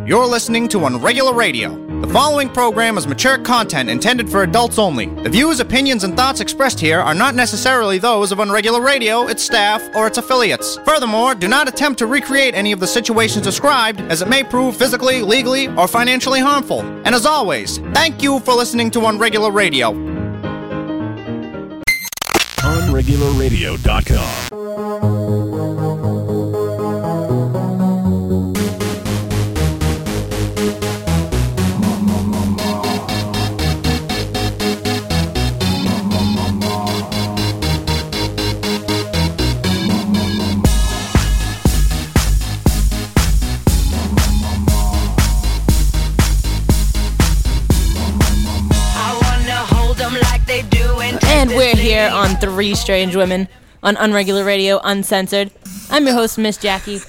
You're listening to Unregular Radio. The following program is mature content intended for adults only. The views, opinions, and thoughts expressed here are not necessarily those of Unregular Radio, its staff, or its affiliates. Furthermore, do not attempt to recreate any of the situations described, as it may prove physically, legally, or financially harmful. And as always, thank you for listening to Unregular Radio. Unregularradio.com. And we're here on Three Strange Women on Unregular Radio, Uncensored. I'm your host, Miss Jackie.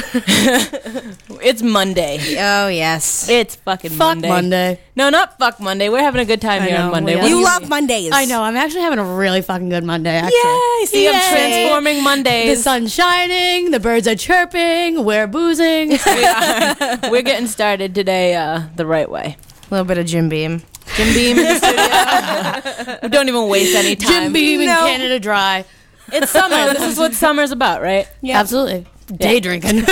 It's Monday. Oh, yes. It's fucking Monday. Fuck Monday. No, not fuck Monday. We're having a good time here on Monday. You love Mondays. I know. I'm actually having a really fucking good Monday, actually. Yay! See, I'm transforming Mondays. The sun's shining. The birds are chirping. We're boozing. We're getting started today the right way. A little bit of Jim Beam. Jim Beam in the studio. We don't even waste any time. Jim Beam in Canada Dry. It's summer. This is what summer's about, right? Yeah. Absolutely. Day drinking.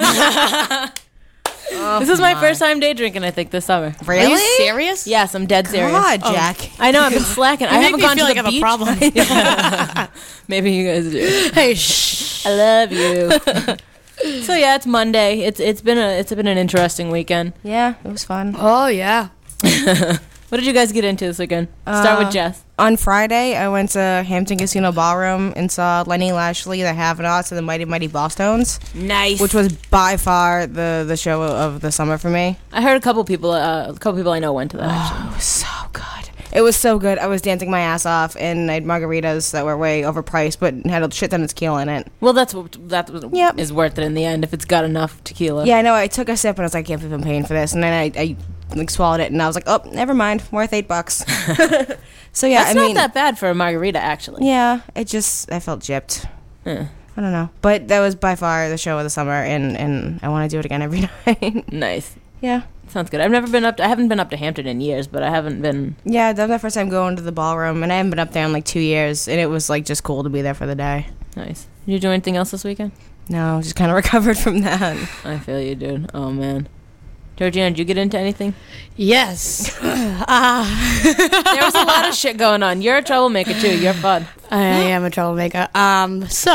This is my first time day drinking, I think, this summer. Really? Are you serious? Yes, I'm dead serious. God, Jack. I know, I've been slacking. I haven't gone to like the I have beach. a problem. Maybe you guys do. Hey, shh. I love you. So yeah, it's Monday. It's been an interesting weekend. Yeah, it was fun. Oh, yeah. What did you guys get into this weekend? Start with Jess. On Friday, I went to Hampton Casino Ballroom and saw Lenny Lashley, the Have-Nots, and the Mighty Mighty Bosstones. Nice. Which was by far the show of the summer for me. I heard a couple people I know went to that. Actually, it was so good. It was so good. I was dancing my ass off, and I had margaritas that were way overpriced, but had a shit ton of tequila in it. Well, is worth it in the end if it's got enough tequila. Yeah, I know. I took a sip and I was like, I can't believe I'm paying for this, and then I like swallowed it, and I was like, oh, never mind, worth $8. So yeah, that's not that bad for a margarita, actually. Yeah, I felt gypped. I don't know, but that was by far the show of the summer, and I want to do it again every night. Nice. Yeah. Sounds good. I haven't been up to Hampton in years, but I haven't been. Yeah, that was my first time going to the ballroom, and I haven't been up there in like 2 years, and it was like just cool to be there for the day. Nice. Did you do anything else this weekend? No, just kind of recovered from that. I feel you, dude. Oh man. Georgina, did you get into anything? Yes. There was a lot of shit going on. You're a troublemaker too. You're fun. I am a troublemaker. So,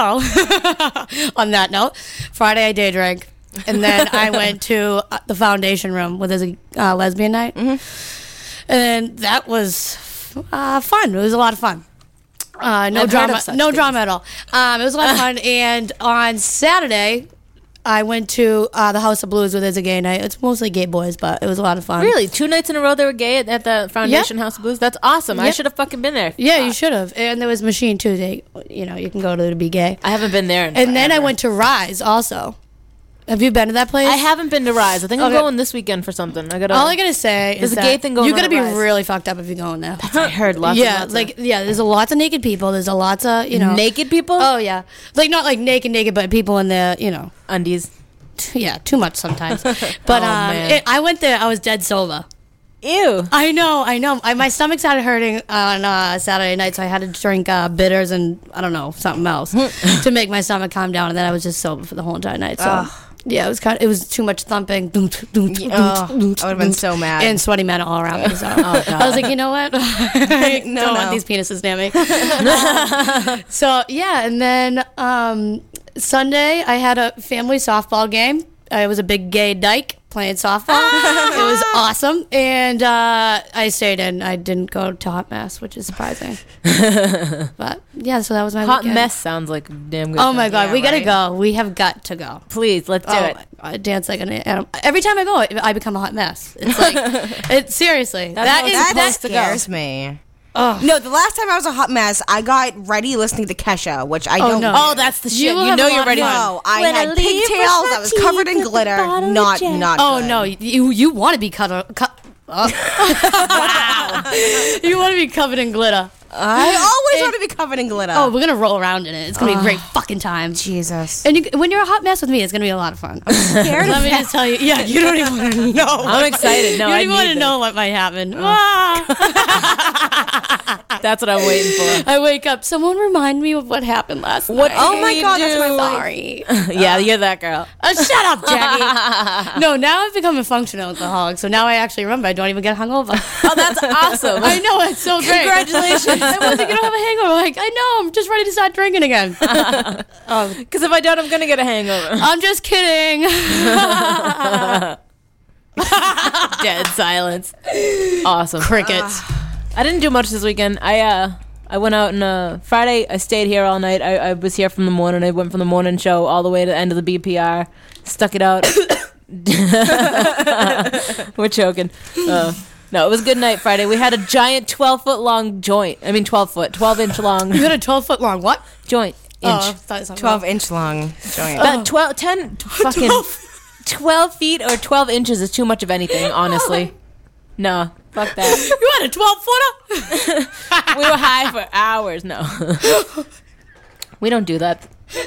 on that note, Friday I day drank, and then I went to the Foundation Room where there's a lesbian night, and that was fun. It was a lot of fun. No drama at all. It was a lot of fun. And on Saturday, I went to the House of Blues where there's a gay night. It's mostly gay boys, but it was a lot of fun. Really? 2 nights in a row they were gay at the Foundation House of Blues? That's awesome. Yep. I should have fucking been there. Yeah, you should have. And there was Machine too. You can go to be gay. I haven't been there in And forever. then I went to Rise also. Have you been to that place? I haven't been to Rise. I think I'm going this weekend for something. All I gotta say is there's a that gay thing going you on gotta at be Rise. really fucked up if you're going there. I heard lots. There's a lots of naked people. There's a lots of naked people. Oh yeah, like not like naked, but people in their undies. Yeah, too much sometimes. But I went there. I was dead sober. Ew. I know. My stomach started hurting on Saturday night, so I had to drink bitters and I don't know something else to make my stomach calm down. And then I was just sober for the whole entire night. So. Yeah, it was too much thumping. I would have been so mad. And sweaty men all around me. So I was like, you know what? I don't want these penises near me. So yeah, and then Sunday I had a family softball game. It was a big gay dyke playing softball. It was awesome. And I stayed in. I didn't go to Hot Mess, which is surprising. But yeah, so that was my Hot weekend. Mess sounds like a damn good. Oh my God, we gotta right? go. We have got to go. Please, let's do it. I dance like an animal. Every time I go, I become a hot mess. It's like, seriously. That scares me. Oh. No, the last time I was a hot mess, I got ready listening to Kesha, which I don't no. Oh, that's the shit. You know you're ready. No, I had pigtails. I was covered in glitter. Not Oh good. no, you want to be wow. You want to be covered in glitter. I always want to be covered in glitter. Oh, we're gonna roll around in it. It's gonna be a great fucking time. Jesus. And when you're a hot mess with me, it's gonna be a lot of fun. Scared Let of me that. just tell you. Yeah, you don't even want to know. I'm excited. No, You I don't even want need to this. know what might happen. That's what I'm waiting for. I wake up. Someone remind me of what happened last What? night. Oh my God, that's my life. Sorry. Yeah, you're that girl. Shut up, Jackie. No, now I've become a functional alcoholic, so now I actually remember. I don't even get hungover. Oh, that's awesome. I know, it's so great. Congratulations. I wasn't gonna have a hangover. Like, I know, I'm just ready to start drinking again. Because if I don't, I'm gonna get a hangover. I'm just kidding. Dead silence. Awesome. Crickets. I didn't do much this weekend. I went out and Friday I stayed here all night. I was here from the morning. I went from the morning show all the way to the end of the BPR. Stuck it out. We're choking. No, it was a good night Friday. We had a giant 12-foot long joint. I mean 12-inch long You got a 12-foot long what? joint. Oh, Inch. 12-inch long joint. That 12 feet or 12 inches is too much of anything, honestly. No, fuck that. You had a 12-footer? We were high for hours. No. We don't do that.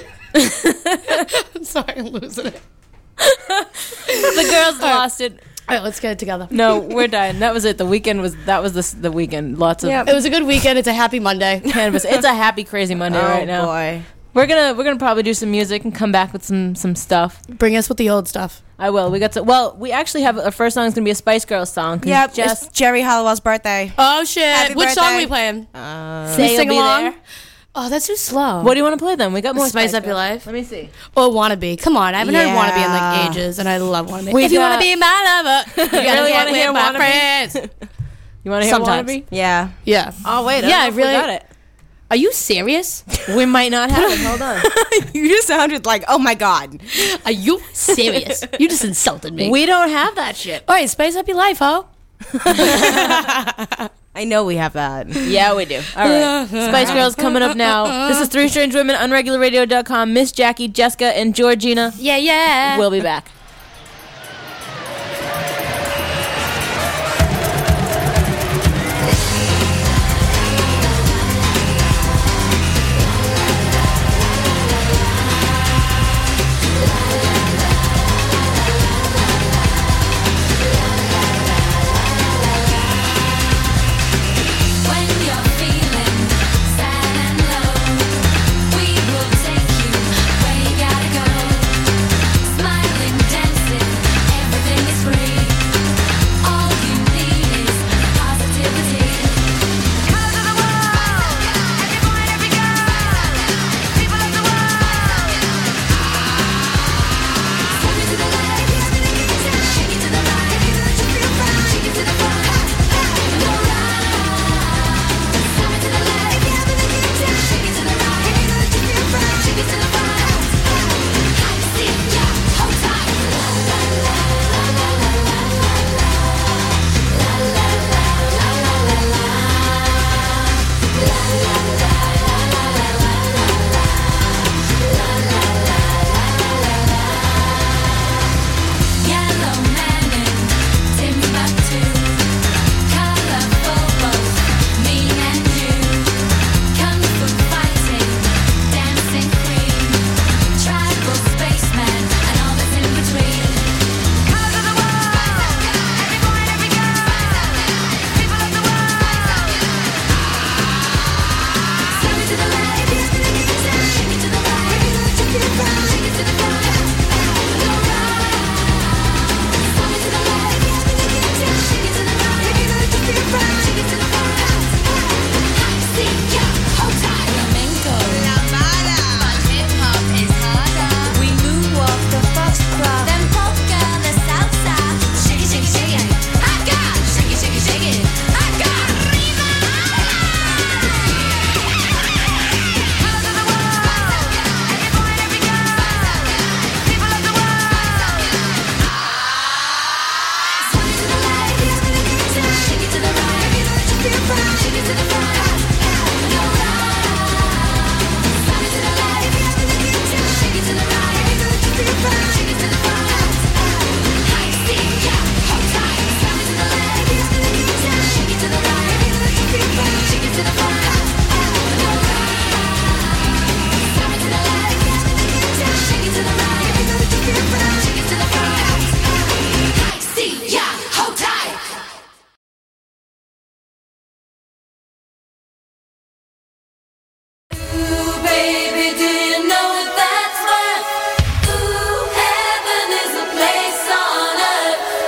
I'm sorry, I'm losing it. The girls lost it. All right, let's get it together. No, we're dying. That was it. The weekend was the weekend. Lots of Yep. It was a good weekend. It's a happy Monday. cannabis. It's a happy, crazy Monday right now. Boy. We're gonna probably do some music and come back with some stuff. Bring us with the old stuff. I will. We actually have our first song is gonna be a Spice Girls song. 'Cause Yep, Jess, it's Jerry Halliwell's birthday. Oh, shit. Happy Which song are we birthday. playing? say you'll sing be along? there. Oh, that's too slow. What do you want to play then? We got more Spice Up Girls. Your Life? Let me see. Oh, Wannabe. Come on. I haven't heard Wannabe in like Yeah. ages, and I love Wannabe. We If you want got- to be my lover, you gotta Really get wanna with hear my Wannabe? friends. You want to hear Sometimes. Wannabe? Yeah. Yeah. Oh wait. Yeah, I I really really- got it. Are you serious? We might not have it. Hold on. You just sounded like, oh my God. Are you serious? You just insulted me. We don't have that shit. All right, spice up your life, ho. I know we have that. Yeah, we do. All right. Spice Girls coming up now. This is Three Strange Women on RegularRadio.com. Miss Jackie, Jessica, and Georgina. Yeah, yeah. We'll be back. When you're feeling sad and low, we will take you where you gotta go. Smiling down.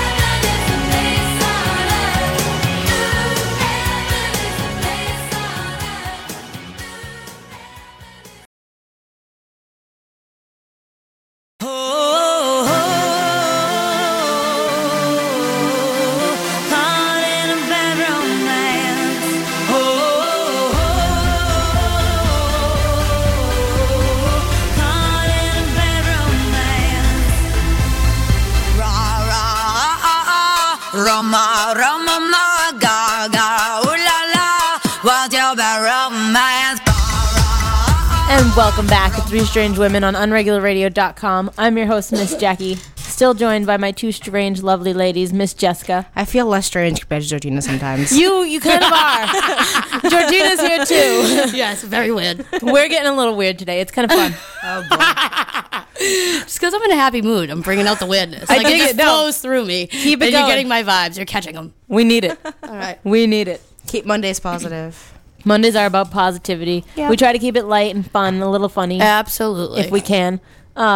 Roma, Roma, ma, gaga, ooh la la, what's your bad romance? And welcome back to Three Strange Women on unregularradio.com. I'm your host, Miss Jackie. Still joined by my two strange, lovely ladies, Miss Jessica. I feel less strange compared to Georgina sometimes. You kind of are. Georgina's here too. Yes, very weird. We're getting a little weird today. It's kind of fun. Oh boy. Just because I'm in a happy mood, I'm bringing out the weirdness. I Like dig it just it, no. flows through me. Keep it and you're going. getting my vibes. You're catching them. We need it. All right. We need it. Keep Mondays positive. Mondays are about positivity. Yeah. We try to keep it light and fun, a little funny, Absolutely. if we can.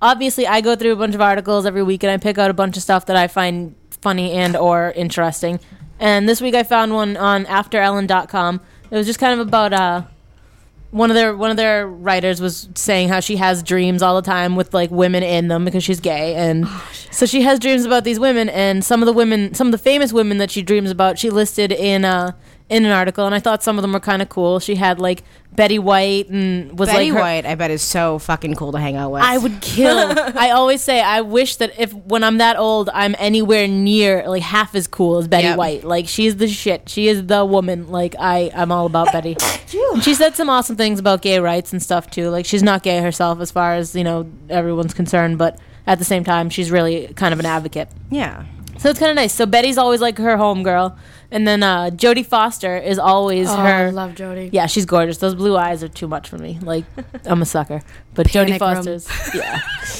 obviously I go through a bunch of articles every week and I pick out a bunch of stuff that I find funny and or interesting. And this week I found one on AfterEllen.com. It was just kind of about one of their writers was saying how she has dreams all the time with like women in them because she's gay, and so she has dreams about these women, and some of the famous women that she dreams about she listed in an article, and I thought some of them were kind of cool. She had like Betty White, and was Betty like her, White, I bet, is so fucking cool to hang out with. I would kill. I always say I wish that if when I'm that old, I'm anywhere near like half as cool as Betty Yep. White. Like she's the shit. She is the woman. Like I'm all about Betty. And she said some awesome things about gay rights and stuff too. Like she's not gay herself as far as everyone's concerned, but at the same time she's really kind of an advocate. Yeah. So it's kind of nice. So Betty's always like her homegirl, and then Jodie Foster is always her. I love Jodie. Yeah, she's gorgeous. Those blue eyes are too much for me. Like, I'm a sucker. But Jodie Panic room. Foster's, yeah.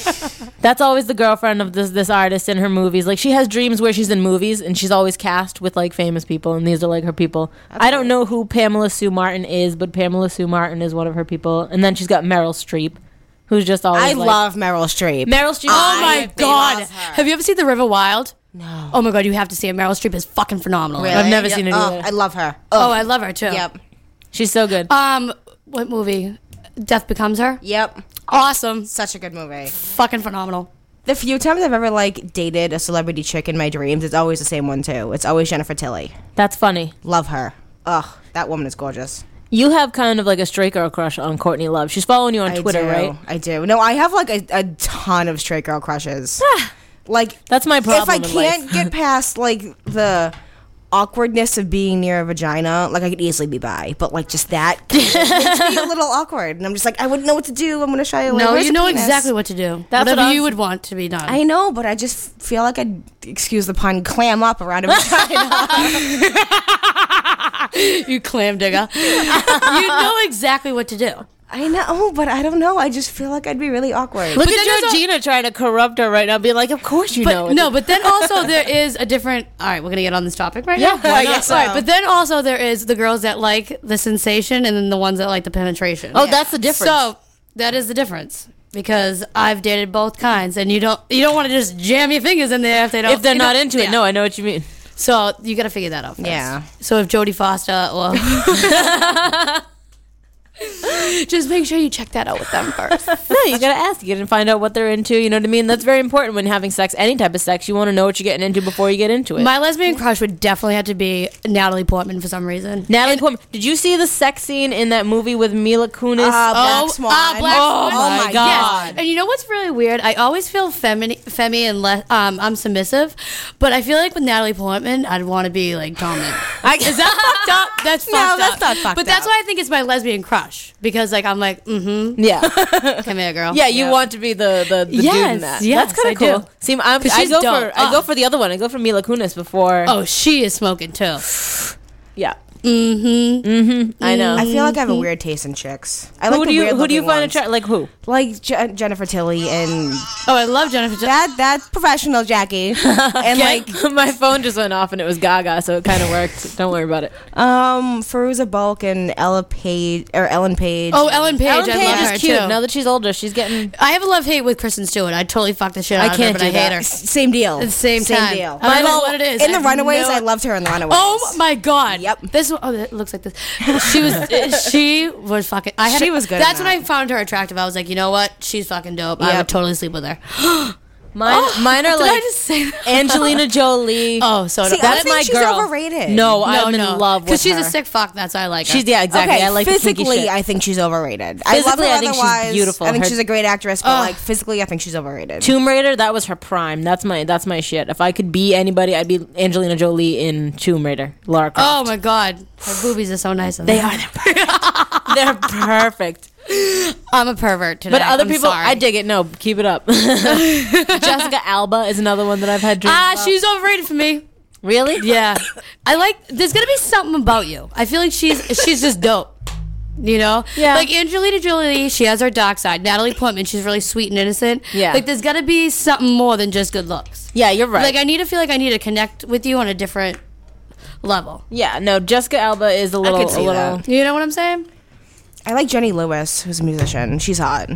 That's always the girlfriend of this artist in her movies. Like, she has dreams where she's in movies, and she's always cast with, like, famous people, and these are, like, her people. I don't know who Pamela Sue Martin is, but Pamela Sue Martin is one of her people. And then she's got Meryl Streep, who's just always, I like... love Meryl Streep. Meryl Streep. Oh my God! love her. Have you ever seen The River Wild? No. Oh my God, you have to see it. Meryl Streep is fucking phenomenal. Really? I've never seen it Oh, either. I love her. Oh, I love her too. Yep. She's so good. What movie? Death Becomes Her. Yep. Awesome. Such a good movie. Fucking phenomenal. The few times I've ever like dated a celebrity chick in my dreams, it's always the same one too. It's always Jennifer Tilly. That's funny. Love her. Ugh, that woman is gorgeous. You have kind of like a straight girl crush on Courtney Love. She's following you on Twitter, I do. right? I do. No, I have like a ton of straight girl crushes. Like That's my problem if I in can't life. get past like the awkwardness of being near a vagina, like I could easily be bi, but like just that makes me a little awkward, and I'm just like I wouldn't know what to do. I'm gonna shy away. No, Where's you the know penis? exactly what to do. That's what Whatever I'm- you would want to be done. I know, but I just feel like I'd, excuse the pun, clam up around a vagina. You clam digger. You know exactly what to do. I know, but I don't know. I just feel like I'd be really awkward. Look But then at there's Georgina trying to corrupt her right now, being like, "Of course you know." But no, but then also there is a different. All right, we're gonna get on this topic right Yeah, now. why not? so. All right, but then also there is the girls that like the sensation, and then the ones that like the penetration. Oh, that's the difference. So that is the difference because I've dated both kinds, and you don't want to just jam your fingers in there if they don't. if they're you not know, into it, yeah. no, I know what you mean. So you got to figure that out first. Yeah. So if Jodie Foster or just make sure you check that out with them first. No, you gotta ask. You gotta find out what they're into. You know what I mean? That's very important when having sex. Any type of sex, you want to know what you're getting into before you get into it. My lesbian crush would definitely have to be Natalie Portman for some reason. Natalie Portman. Did you see the sex scene in that movie with Mila Kunis? Black Swan. Black Oh Swan. my God. Yes. And you know what's really weird? I always feel femmy and I'm submissive, but I feel like with Natalie Portman, I'd want to be like dominant. Is that fucked up? That's fucked No, up. that's not fucked But that's up. why I think it's my lesbian crush because like I'm like, Yeah, come here, girl. yeah. You want to be the dude in Yes, that. yes, That's kind I of cool. do. See, 'Cause I she's go dope. for I go for the other one. I go for Mila Kunis before. Oh, she is smoking too. Yeah. I know. I feel like I have a weird taste in chicks. I like Who the do you weird-looking find ones. attractive? Like who? Like Jennifer Tilly and Oh, I love Jennifer. that's professional Jackie. And like My phone just went off and it was Gaga, so it kind of worked. Don't worry about it. Fairuza Balk and Ellen Page. Oh, Ellen Page. Ellen I Page love her is cute. too. Now that she's older, she's getting. I have a love hate with Kristen Stewart. I totally fuck the shit out of her, can't but do I hate that. her. Same deal. At the same time. deal. I don't know what it is. In I the have Runaways, no- I loved her in the Runaways. Oh my God! Yep. This one, it looks like this. She was fucking. She was good That's in when that. I found her attractive. I was like, you know what? She's fucking dope. I Yep. would totally sleep with her. Mine are Did like I just say that? Angelina Jolie. Oh, so See, that's I think my she's girl. overrated. No, I'm in love with because she's her. a sick fuck. That's why I like her. She's exactly. Okay, I like the kinky physically, shit. I think she's overrated. I love her Physically, I think she's otherwise. beautiful. I think Her- she's a great actress, but like physically, I think she's overrated. Tomb Raider, that was her prime. That's my shit. If I could be anybody, I'd be Angelina Jolie in Tomb Raider. Lara Croft. Oh my God, her boobies are so nice. They are. They're perfect. I'm a pervert today. But other I'm people, sorry. I dig it. No, keep it up. Jessica Alba is another one that I've had dreams about. She's overrated for me. Really? Yeah, I like. There's gonna be something about you. I feel like she's just dope. You know, Yeah. Like Angelina Jolie, she has her dark side. Natalie Portman, she's really sweet and innocent. Yeah. Like there's gotta be something more than just good looks. Yeah, you're right. Like I need to feel like I need to connect with you on a different level. Yeah, no, Jessica Alba is a little. could see a little. that. You know what I'm saying? I like Jenny Lewis, who's a musician. She's hot.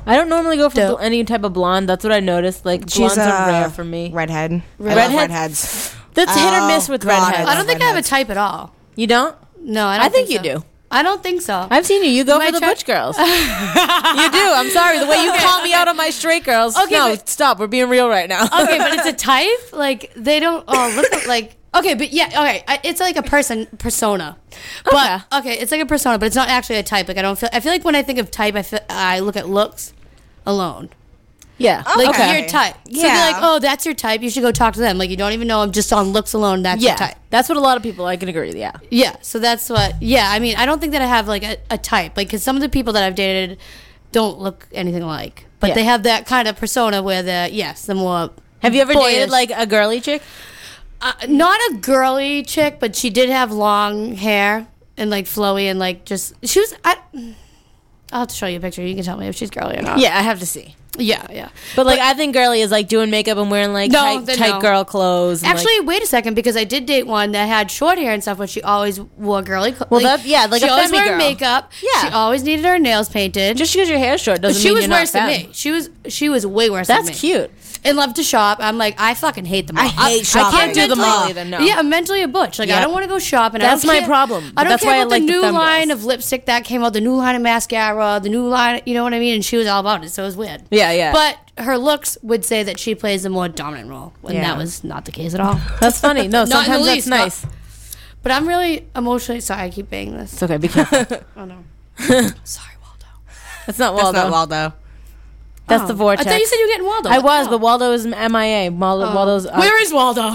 I don't normally go for Dope. any type of blonde. That's what I noticed. Like She's blondes are rare for me. Redhead. I love Redheads? redheads. That's hit or miss Oh, with God, redheads. I don't think I have a type at all. You don't? No, I don't I think you so. do. I don't think so. I've seen you. You go My for the tra- butch girls. You do. I'm sorry. The way you call me out on my straight girls. Okay, no, but- stop. We're being real right now. Okay, but it's a type. Like they don't. Oh, look at like. Okay, but yeah. Okay, it's like a persona. But okay, it's like a persona, but it's not actually a type. Like I feel like when I think of type, I look at looks alone. Yeah. Like Okay. your type. So Yeah. you're like, oh, that's your type. You should go talk to them. Like you don't even know them just on looks alone. That's your Yeah. type. That's what a lot of people. I can agree with. Yeah. Yeah. So that's what. Yeah. I mean, I don't think that I have like a type. Like, because some of the people that I've dated don't look anything alike, but Yeah. they have that kind of persona where the more. Have you ever boyish. dated like a girly chick? Not a girly chick, but she did have long hair and like flowy and like just she was. I'll have to show you a picture. You can tell me if she's girly or not. Yeah, I have to see. Yeah. But like, I think girly is like doing makeup and wearing like No, tight no. girl clothes. And, Actually, wait a second, because I did date one that had short hair and stuff, but she always wore girly clothes. Well, like she a always femme wore girl. makeup. Yeah. She always needed her nails painted. just because your hair's short doesn't she mean was you're not worse than femme. me. She was way worse than me. That's cute. And loved to shop. I'm like, I fucking hate them all. I hate I shopping. can't do them mentally- all either. No. Yeah, I'm mentally a butch. Like, I Yep. don't want to go shopping. That's I don't my care- problem. I don't That's care why I about like the the new femme line girls. of lipstick that came out, the new line of mascara, the new line, you know what I mean? And she was all about it, so it was weird. Yeah. But her looks would say that she plays a more dominant role, when Yeah. that was not the case at all. That's funny. No, Not in the sometimes that's least, nice. But I'm really emotionally sorry. I keep banging this. It's okay. Be careful. Oh no. Sorry, Waldo. It's not That's Waldo. not Waldo. That's the vortex. I thought you said you were getting Waldo. I What the was, hell? but Waldo is MIA. Waldo's. Where is Waldo?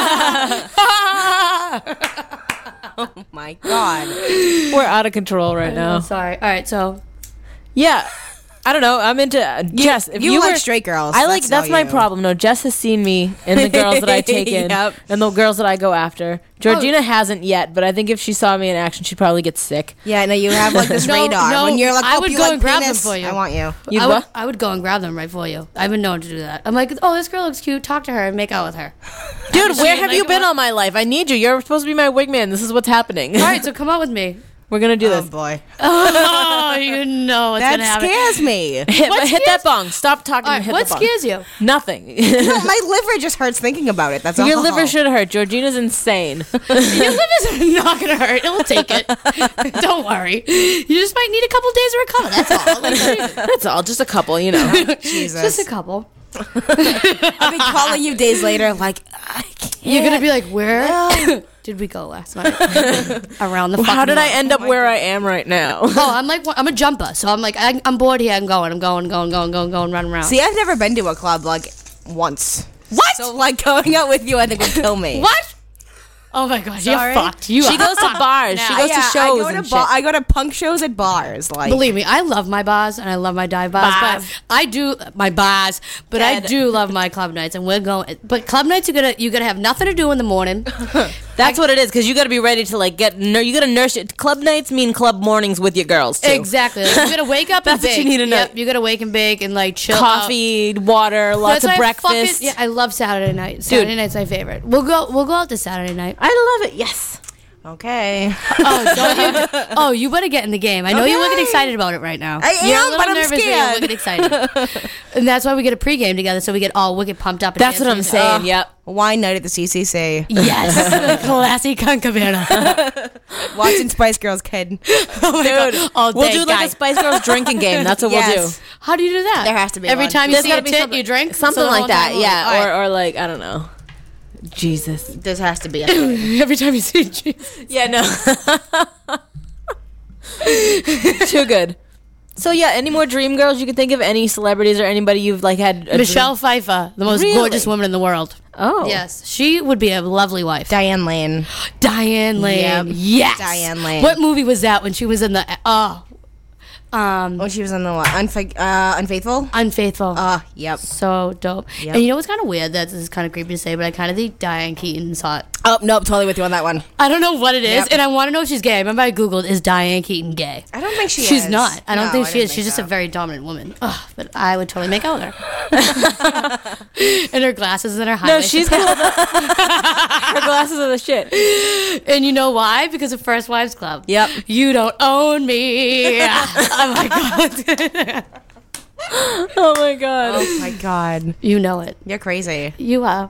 My God. We're out of control right Oh, now. sorry. All right, so Yeah. I don't know. I'm into Jess. If you you like were, straight girls. I like. all That's my you. problem. No, Jess has seen me in the girls that I take in, Yep. and the girls that I go after. Georgina hasn't yet, but I think if she saw me in action, she'd probably get sick. Yeah, no, you have like this No, radar. no, when you're like, I oh, would you go like and grab them penis, for you. I want you. You'd I what? I would go and grab them right for you. I've been known to do that. I'm like, oh, this girl looks cute. Talk to her and make out with her. Dude, where she have you like been what? all my life? I need you. You're supposed to be my wingman. This is what's happening. All right, so come out with me. We're gonna do Oh this. boy, Oh, you know what's that gonna happen. scares me. Hit that bong. Stop talking. All and right, hit what the bong. scares you? Nothing. No, my liver just hurts thinking about it. That's Your all. liver should hurt. Georgina's insane. Your liver's not gonna hurt. It will take it. Don't worry. You just might need a couple days to recover. That's all. Like, That's all. Just a couple, you know. Jesus. just a couple. I'll be calling you days later, like I can't. You're gonna be like, where did we go last night? Around the. How fucking did I world. end up where I am right now? Oh, I'm a jumper, so I'm like, I'm bored here. I'm going, running around. See, I've never been to a club like once. What? So like going out with you, I think would kill me. What? Oh my god, Sorry. you're fucked. You She are goes to bars. She goes to Yeah, shows I go and to shit. I go to punk shows at bars. Like Believe me, I love my bars and I love my dive bars. Bars. But I do my bars, but I Dead. do love my club nights, and we're going. But club nights, you gotta have nothing to do in the morning. That's what it is, because you got to be ready to like get. You got to nurse it. Club nights mean club mornings with your girls too. Exactly. Like, you gotta wake up and That's what bake. you need to know. Yep, you gotta wake and bake and like chill. out. Coffee, water, lots That's of why I breakfast. fucking- yeah, I love Saturday night. Saturday night's my favorite. We'll go out this Saturday night. I love it. Yes. okay. Oh, don't you? Oh, you better get in the game. I know you're looking Okay. excited about it right now. I You're a am, little but I'm nervous, but scared. you're wicked excited. And that's why we get a pregame together, so we get all wicked pumped up. And That's dance what I'm music. saying. Yep. Wine night at the CCC. Yes, classy cunt cabana. Watching Spice Girls Kid. Dude, All we'll day, do like guy. a Spice Girls drinking game. That's what we'll Yes. do. How do you do that? There has to be every one. time you There's see gotta a be tit, something- you drink Something So the like whole that. time- Yeah. all right. Or like I don't know. Jesus. This has to be a thing. every time you see Jesus. Yeah. No. Too good. So yeah, any more dream girls you can think of? Any celebrities or anybody you've like had? A Michelle Pfeiffer, the most Really? gorgeous woman in the world. Oh. Yes, she would be a lovely wife. Diane Lane. Diane Lane. Yep. Yes. Diane Lane. What movie was that when she was in the When she was in the what? Unfaithful? Unfaithful? Yep. So dope. Yep. And you know what's kind of weird? This is kind of creepy to say, but I kind of think Diane Keaton's hot. Oh, nope, totally with you on that one. I don't know what it is, Yep. and I want to know if she's gay. I remember I Googled, is Diane Keaton gay? I don't think she She's is. not. I don't No, think I she didn't is. think She's just so. a very dominant woman. Ugh, but I would totally make out with her. And her glasses and her high. No, she's cool. Her glasses are the shit. And you know why? Because of First Wives Club. Yep. You don't own me. Oh my god. Oh my god. Oh my god. You know it. You're crazy. You are.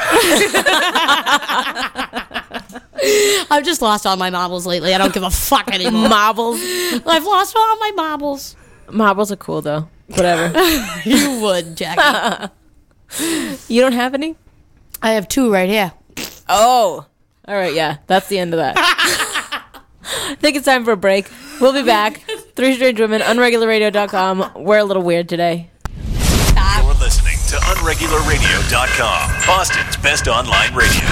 I've just lost all my marbles lately. I don't give a fuck anymore. Marbles. I've lost all my marbles. Marbles are cool though. Whatever. You would, Jackie. You don't have any? I have 2 right here. Oh. All right, yeah. That's the end of that. I think it's time for a break. We'll be back. 3 Strange Women, unregularradio.com. We're a little weird today. You're listening to unregularradio.com, Boston's best online radio.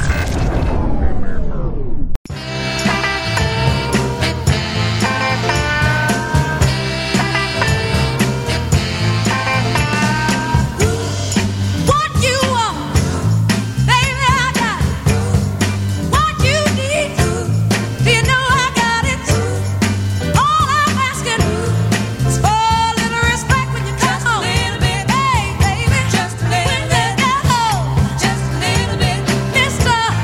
What you want, baby, I got it. What you need, do you know I got it? All I'm asking is for a little respect when you come home. Just a little bit, hey, baby, just a little bit. Just a little bit, mister.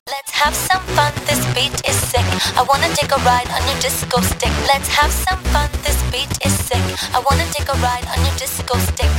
Let's have some fun, this beat is sick. I wanna take a ride on your disco stick. Let's have some fun, this beat is sick. I wanna take a ride on your disco stick.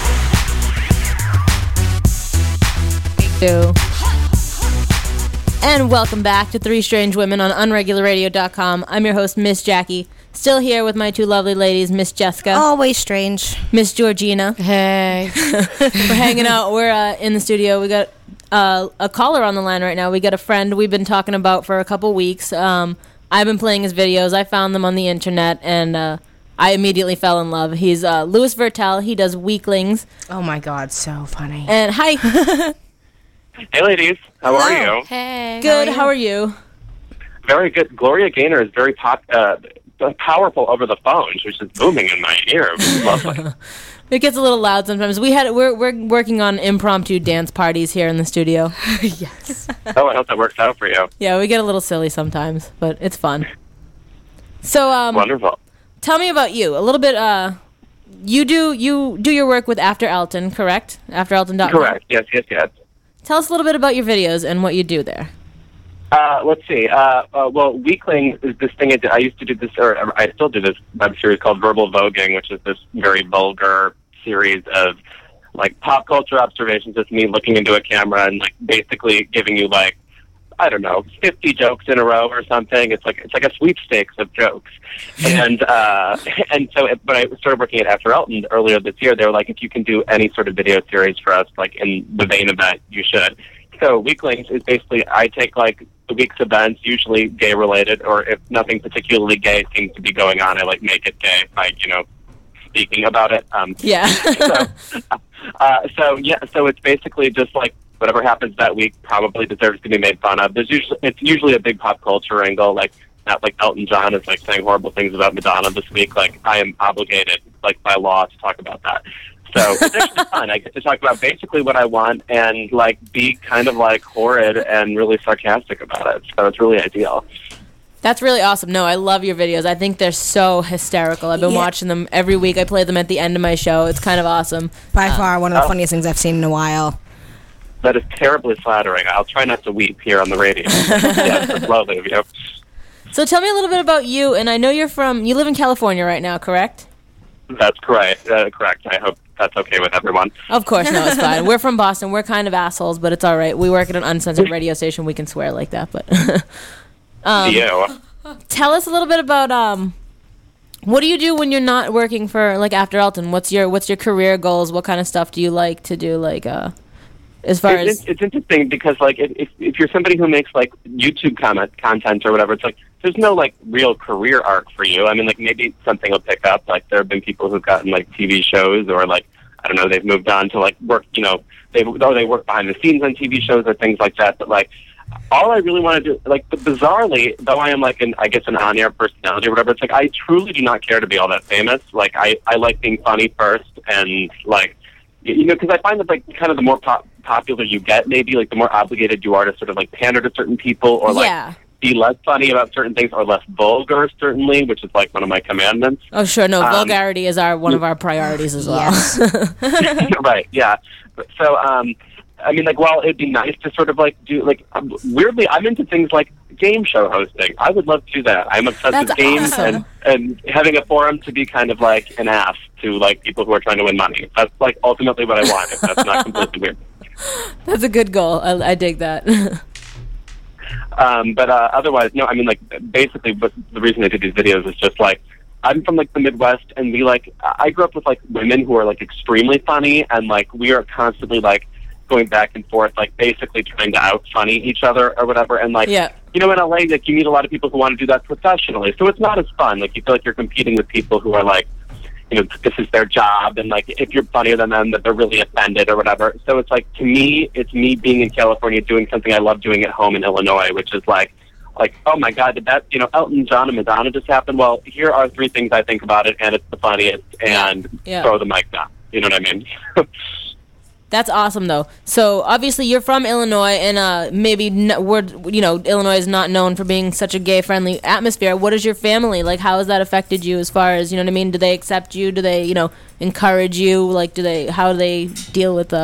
And welcome back to Three Strange Women on UnregularRadio.com. I'm your host, Miss Jackie. Still here with my two lovely ladies, Miss Jessica, Always strange. Miss Georgina. Hey. We're hanging out. We're in the studio. We got a caller on the line right now. We got a friend we've been talking about for a couple weeks. I've been playing his videos. I found them on the internet, and I immediately fell in love. He's Louis Vertel. He does Weaklings. Oh my God, so funny. And hi. Hey, ladies. How are you? Hey. Good. How are you? Very good. Gloria Gaynor is very powerful over the phone. She was just booming in my ear. It was lovely. It gets a little loud sometimes. We're working on impromptu dance parties here in the studio. Yes. Oh, I hope that works out for you. Yeah, we get a little silly sometimes, but it's fun. So, Wonderful. tell me about you. A little bit. You do your work with After Elton, correct? AfterElton.com. Correct. Yes. Tell us a little bit about your videos and what you do there. Let's see. Well, Weakling is this thing I used to do this, or I still do this web series called Verbal Voguing, which is this very vulgar series of like pop culture observations of me looking into a camera and like basically giving you like, I don't know, 50 jokes in a row or something. It's like a sweepstakes of jokes. And but I started working at After Elton earlier this year. They were like, if you can do any sort of video series for us, like in the vein of that, you should. So Weaklings is basically I take like the week's events, usually gay related, or if nothing particularly gay seems to be going on, I like make it gay by speaking about it. Yeah. So it's basically just like whatever happens that week probably deserves to be made fun of. It's usually a big pop culture angle, like not like Elton John is like saying horrible things about Madonna this week. Like I am obligated, like by law, to talk about that. So it's actually fun. I get to talk about basically what I want and like be kind of like horrid and really sarcastic about it. So it's really ideal. That's really awesome. No, I love your videos. I think they're so hysterical. I've been watching them every week. I play them at the end of my show. It's kind of awesome. By far, one of the funniest things I've seen in a while. That is terribly flattering. I'll try not to weep here on the radio. Yes, it's lovely of you. So tell me a little bit about you. And I know you live in California right now, correct? That's correct. Correct. I hope that's okay with everyone. Of course, no, it's fine. We're from Boston. We're kind of assholes, but it's all right. We work at an uncensored radio station. We can swear like that. But tell us a little bit about what do you do when you're not working for like After Elton? What's your career goals? What kind of stuff do you like to do? Like as far as it's interesting because like if you're somebody who makes like YouTube content or whatever, it's like there's no like real career arc for you. I mean, like maybe something will pick up. Like there have been people who've gotten like TV shows or like I don't know, they've moved on to like work. They work behind the scenes on TV shows or things like that. But like all I really want to do, like bizarrely, though I am like an on-air personality or whatever, it's like I truly do not care to be all that famous. Like I like being funny first and like because I find that like kind of the more popular you get, maybe like the more obligated you are to sort of like pander to certain people or like be less funny about certain things or less vulgar, certainly, which is like one of my commandments. Oh, sure. No, vulgarity is one of our priorities as well. Yes. Right. Yeah. So, I mean, like, while it'd be nice to sort of like do like weirdly, I'm into things like game show hosting. I would love to do that. I'm obsessed with games and having a forum to be kind of like an ass to like people who are trying to win money. That's like ultimately what I want. If that's not completely weird. That's a good goal. I dig that. But otherwise, no. I mean, like, basically, but the reason I do these videos is just like I'm from like the Midwest, and I grew up with like women who are like extremely funny, and like we are constantly like going back and forth, like basically trying to out funny each other or whatever. And like, in LA, like you meet a lot of people who want to do that professionally, so it's not as fun. Like you feel like you're competing with people who are like, this is their job, and like if you're funnier than them, that they're really offended or whatever. So it's like, to me, it's me being in California doing something I love doing at home in Illinois, which is like, oh my God, did that, Elton John and Madonna just happen? Well, here are 3 things I think about it, and it's the funniest, and throw the mic down. You know what I mean? That's awesome, though. So obviously you're from Illinois, and maybe Illinois is not known for being such a gay-friendly atmosphere. What is your family like? How has that affected you? As far as Do they accept you? Do they encourage you? Like, how do they deal with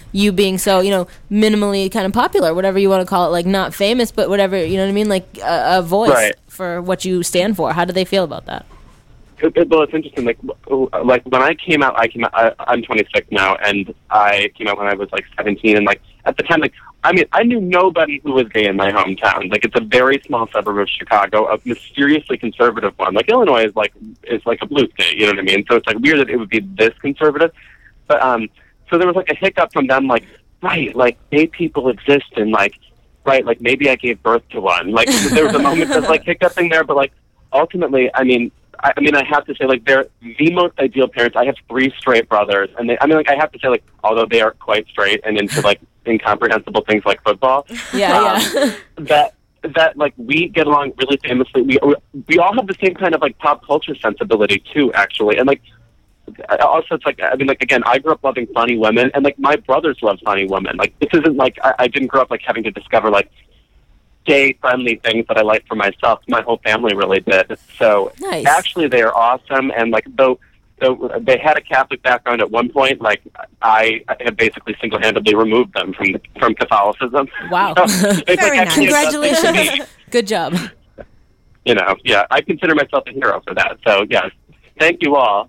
you being so, minimally kind of popular, whatever you want to call it, like not famous, but whatever, you know what I mean? Like a voice Right. for what you stand for. How do they feel about that? Well, it's interesting. Like when I came out, I'm 26 now, and I came out when I was like 17, and like at the time, like I knew nobody who was gay in my hometown. Like it's a very small suburb of Chicago, a mysteriously conservative one. Like Illinois is like a blue state, you know what I mean? So it's like weird that it would be this conservative. But so there was like a hiccup from them, like right, like gay people exist, and like right, like maybe I gave birth to one. Like there was a moment that's like hiccuping there, but like ultimately, I have to say, like, they're the most ideal parents. I have 3 straight brothers, and I have to say, like, although they are quite straight and into, like, incomprehensible things like football, that, like, we get along really famously. We all have the same kind of, like, pop culture sensibility, too, actually. And, like, also, it's like, again, I grew up loving funny women, and, like, my brothers love funny women. Like, this isn't, like, I didn't grow up, like, having to discover, like, gay-friendly things that I like for myself. My whole family really did. So Nice. Actually, they are awesome. And like, though they had a Catholic background at one point, like I have basically single-handedly removed them from Catholicism. Wow. So, it's Very like nice. actually a good thing to me. Good job. Yeah, I consider myself a hero for that. So yeah, thank you all.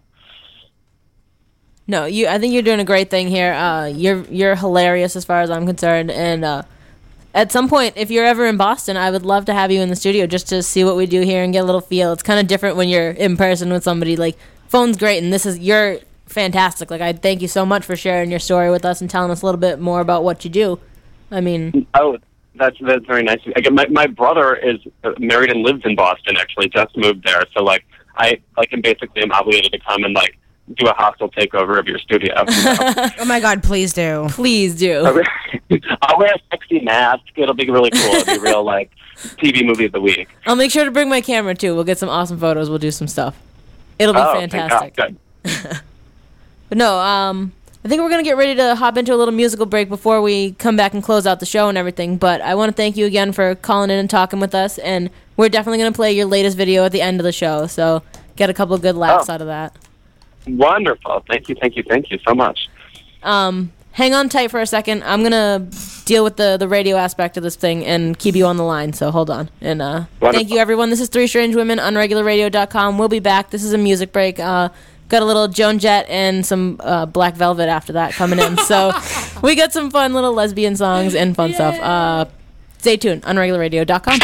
No, I think you're doing a great thing here. You're hilarious as far as I'm concerned, and at some point, if you're ever in Boston, I would love to have you in the studio just to see what we do here and get a little feel. It's kind of different when you're in person with somebody. Like, phone's great, and you're fantastic. Like, I thank you so much for sharing your story with us and telling us a little bit more about what you do. I mean, Oh, that's very nice. Again, my brother is married and lives in Boston. Actually, just moved there. So like, I am basically obligated to come and like do a hostile takeover of your studio. Oh my God, please do. please do. I'll wear a sexy mask. It'll be really cool. It'll be real like TV movie of the week. I'll make sure to bring my camera too. We'll get some awesome photos. We'll do some stuff. It'll be Thank fantastic. God. Good. But no, I think we're going to get ready to hop into a little musical break before we come back and close out the show and everything. But I want to thank you again for calling in and talking with us. And we're definitely going to play your latest video at the end of the show. So get a couple of good laughs out of that. Wonderful. Thank you so much. Hang on tight for a second. I'm going to deal with the radio aspect of this thing and keep you on the line. So hold on. And thank you, everyone. This is 3 Strange Women on regularradio.com. We'll be back. This is a music break. Got a little Joan Jett and some Black Velvet after that coming in. So we got some fun little lesbian songs and fun stuff. Stay tuned on regularradio.com.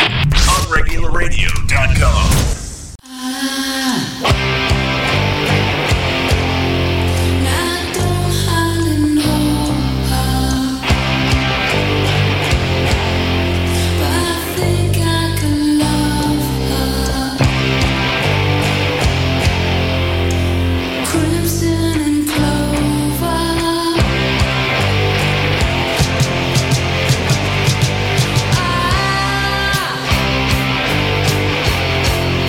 OnRegularRadio.com. Ah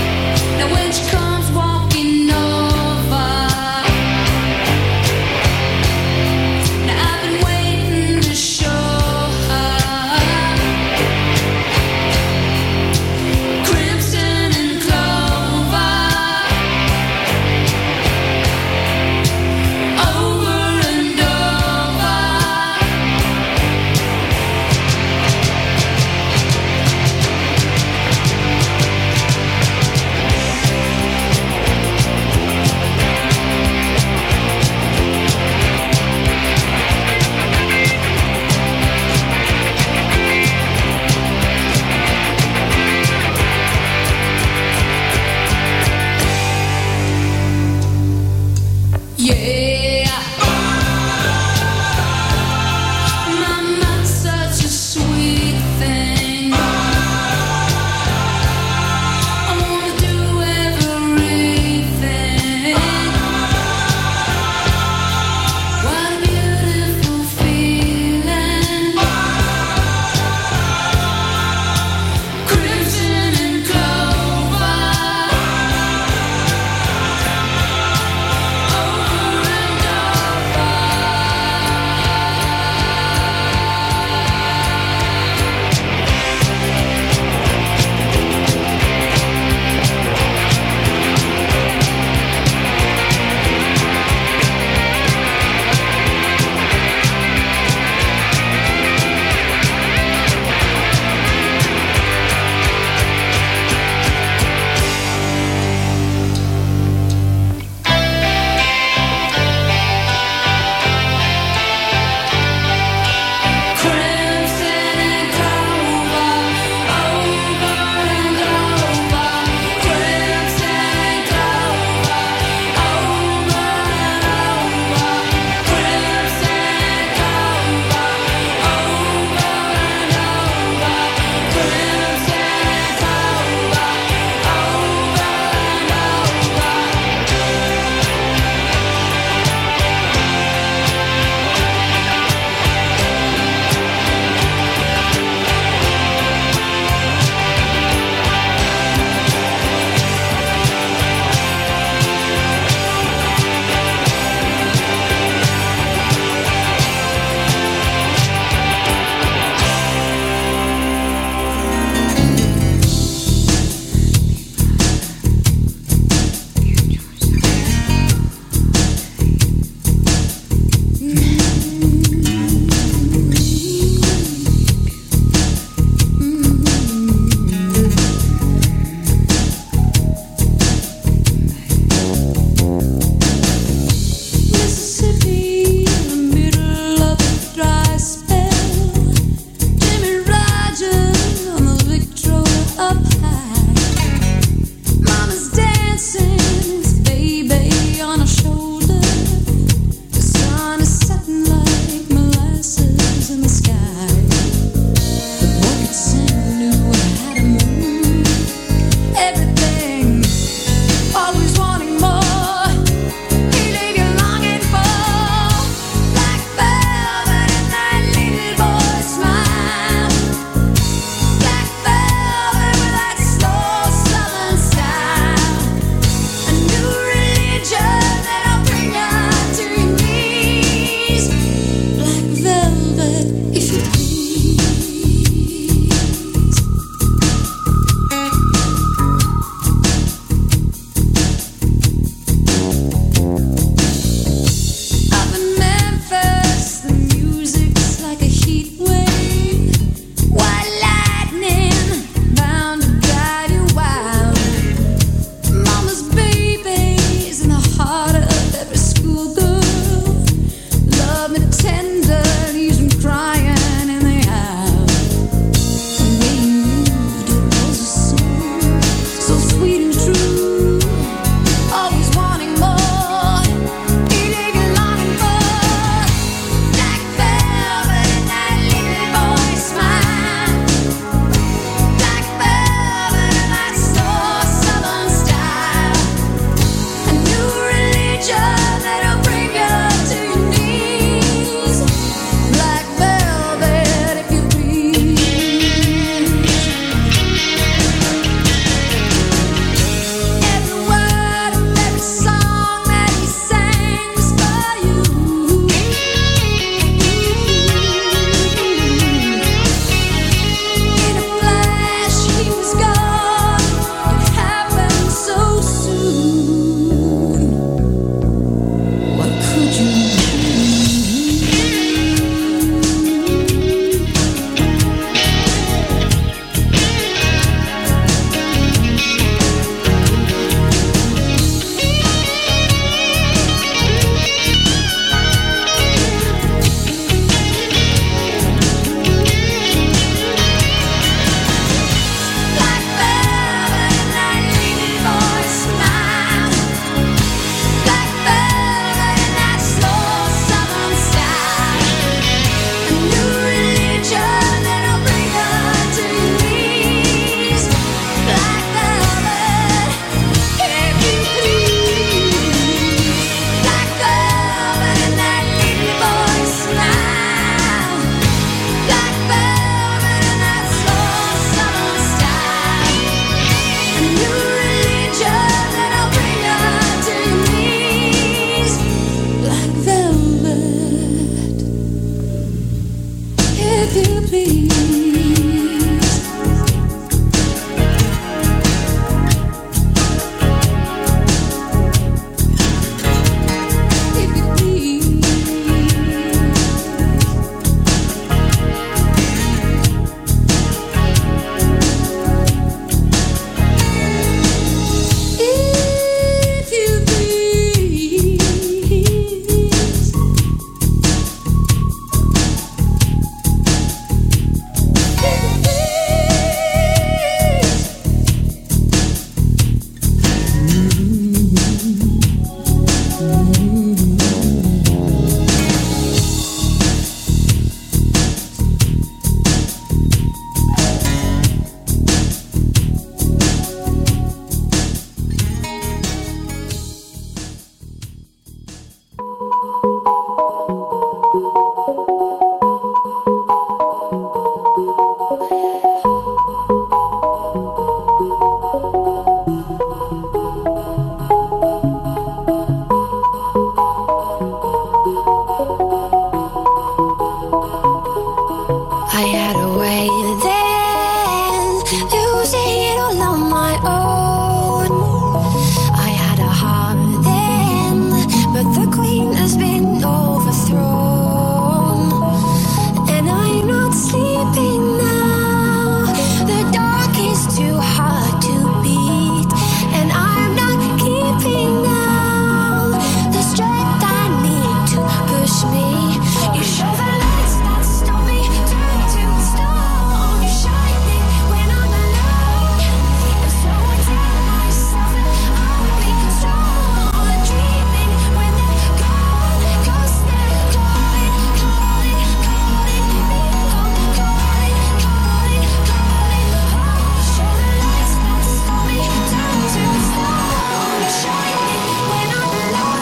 losing it all on my own. I had a heart then, but the queen has been overthrown, and I'm not sleeping now. The dark is too hard to beat, and I'm not keeping now the strength I need to push me. You show the lights that stop me, turn to stone. You shine me when I'm alone, and so I tell myself that I'll be strong. Dreaming when they're gone, 'cause they're calling, calling, calling me home, calling, calling, calling home. Show the lights that stop me, turn to stone. You shine me when I'm alone.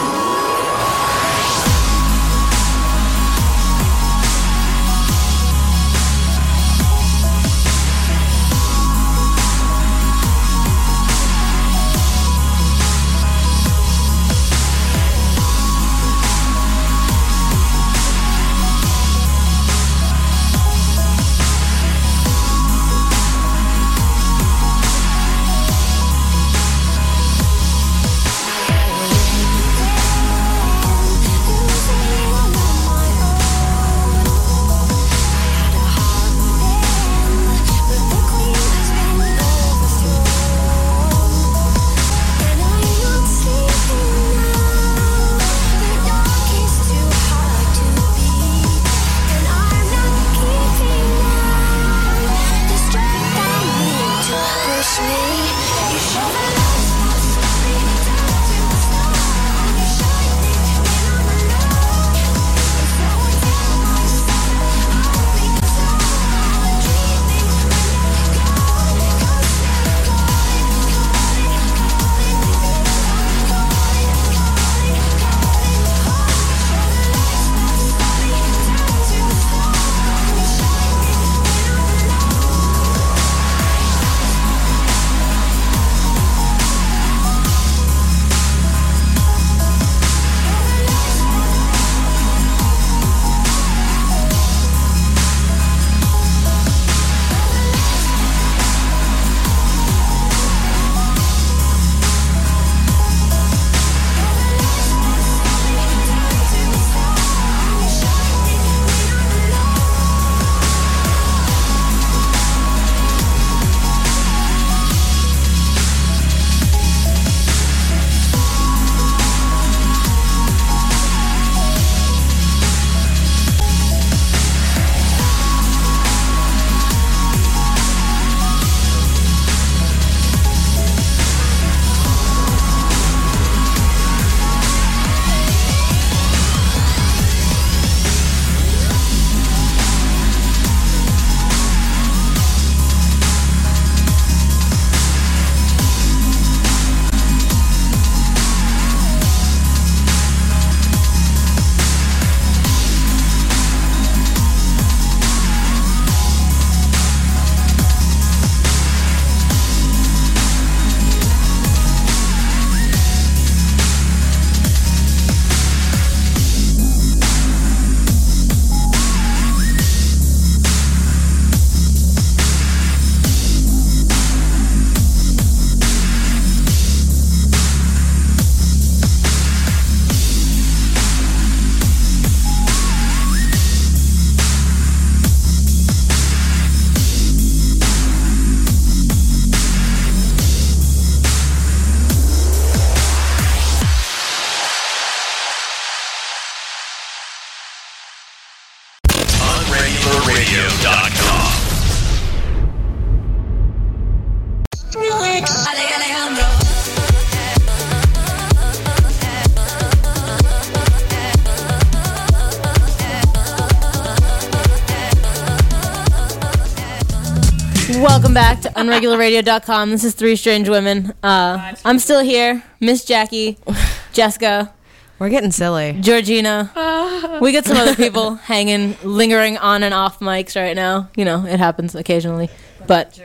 Welcome back to unregularradio.com. This is Three Strange Women. I'm still here. Miss Jackie, Jessica, We're getting silly. Georgina. We got some other people hanging, lingering on and off mics right now. You know, it happens occasionally. But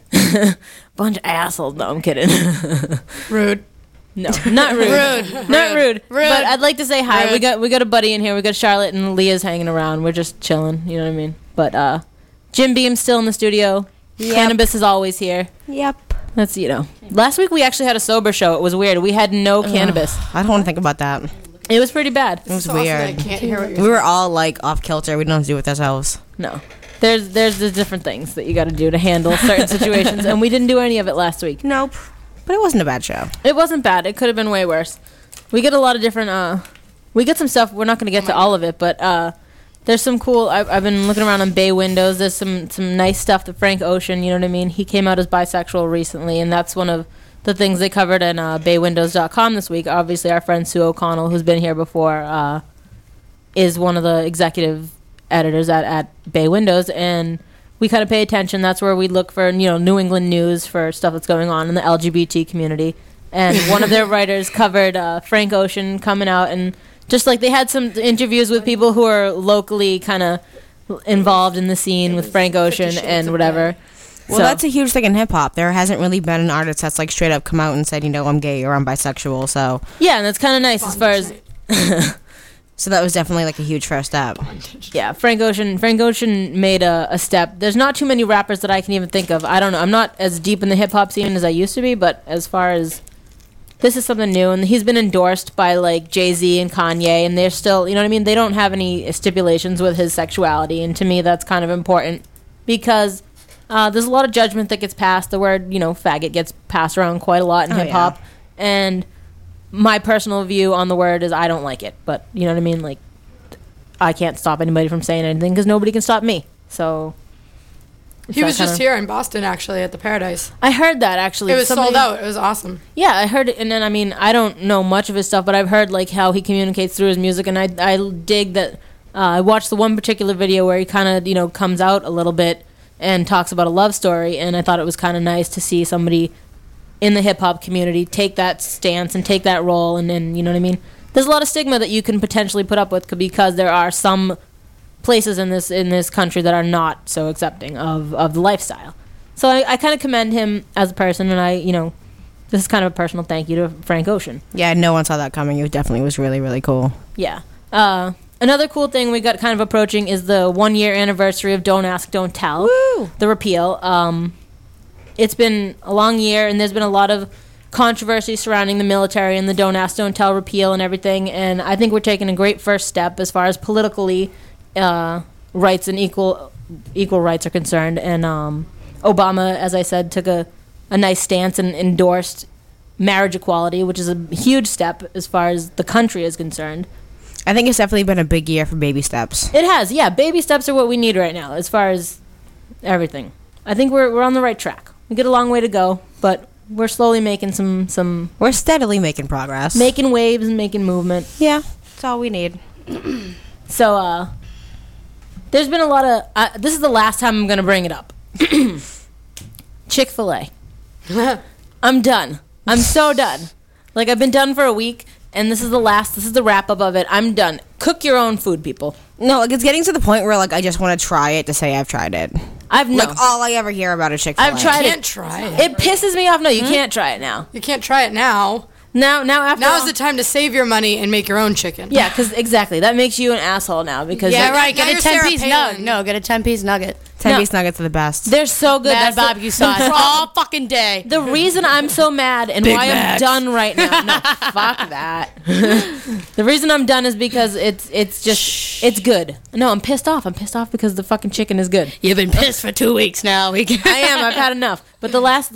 bunch of assholes. No, I'm kidding. Rude. No, not rude. Not rude. But I'd like to say hi. Rude. We got a buddy in here. We got Charlotte and Leah's hanging around. We're just chilling. You know what I mean? But Jim Beam's still in the studio. Cannabis is always here. Yep. That's, last week we actually had a sober show. It was weird. We had no cannabis. I don't want to think about that. It was pretty bad. It was So awesome that I weird. can't hear what you're We were all like off kilter. We don't know what to do with ourselves. No. There's the different things that you got to do to handle certain situations, and we didn't do any of it last week. Nope. But it wasn't a bad show. It wasn't bad. It could have been way worse. We get a lot of different. We get some stuff. We're not going to get to all of it, but there's some cool. I've been looking around on Bay Windows. There's some nice stuff. The Frank Ocean, you know what I mean. He came out as bisexual recently, and that's one of the things they covered in baywindows.com this week. Obviously, our friend Sue O'Connell, who's been here before, is one of the executive editors at Bay Windows, and we kind of pay attention. That's where we look for New England news for stuff that's going on in the LGBT community. And one of their writers covered Frank Ocean coming out, and just like they had some interviews with people who are locally kind of involved in the scene with Frank Ocean and whatever. Well, that's a huge thing in hip hop. There hasn't really been an artist that's like straight up come out and said, I'm gay or I'm bisexual. So yeah, and that's kind of nice as far as. So that was definitely like a huge first step. Yeah, Frank Ocean made a step. There's not too many rappers that I can even think of. I don't know. I'm not as deep in the hip hop scene as I used to be, but as far as this is something new, and he's been endorsed by like Jay-Z and Kanye, and they're still, you know what I mean? They don't have any stipulations with his sexuality, and to me that's kind of important because there's a lot of judgment that gets passed. The word, faggot gets passed around quite a lot in hip hop, and my personal view on the word is I don't like it, but you know what I mean? Like, I can't stop anybody from saying anything because nobody can stop me. So He was just here in Boston, actually, at the Paradise. I heard that, actually. It was sold out. It was awesome. Yeah, I heard it, and then, I don't know much of his stuff, but I've heard, like, how he communicates through his music, and I dig that. I watched the one particular video where he kind of, comes out a little bit and talks about a love story, and I thought it was kind of nice to see somebody in the hip-hop community take that stance and take that role, and then, you know what I mean? There's a lot of stigma that you can potentially put up with because there are some places in this country that are not so accepting of the lifestyle. So I kind of commend him as a person, and this is kind of a personal thank you to Frank Ocean. Yeah, no one saw that coming. It definitely was really, really cool. Yeah. Another cool thing we got kind of approaching is the 1-year anniversary of Don't Ask, Don't Tell. Woo! The repeal. It's been a long year, and there's been a lot of controversy surrounding the military and the Don't Ask, Don't Tell repeal and everything, and I think we're taking a great first step as far as politically rights and equal rights are concerned, and Obama, as I said, took a nice stance and endorsed marriage equality, which is a huge step as far as the country is concerned. I think it's definitely been a big year for baby steps. It has, yeah. Baby steps are what we need right now as far as everything. I think we're on the right track. We got a long way to go, but we're slowly making some We're steadily making progress. making waves and making movement. Yeah, that's all we need. So, there's been a lot of... this is the last time I'm going to bring it up. Chick-fil-A. I'm done. I'm so done. Like, I've been done for a week, and this is the wrap-up of it. I'm done. Cook your own food, people. No, like it's getting to the point where like I just want to try it to say I've tried it. Like, all I ever hear about is Chick-fil-A. I've tried You it. can't try it. It pisses me off. No, you can't try it now. You can't try it now. Now after Now's the time to save your money and make your own chicken. Yeah, because exactly. That makes you an asshole now because Yeah, Now- right. now Get a you're Sarah 10-piece Palin. nugget. No, get a 10-piece nugget. 10-piece nuggets are the best. they're so good. Mad That's the- barbecue sauce all fucking day. The reason I'm so mad and Big why Macs. I'm done right now. No, fuck that. The reason I'm done is because it's good. No, I'm pissed off. I'm pissed off because the fucking chicken is good. You've been pissed for 2 weeks now. I am. I've had enough. But the last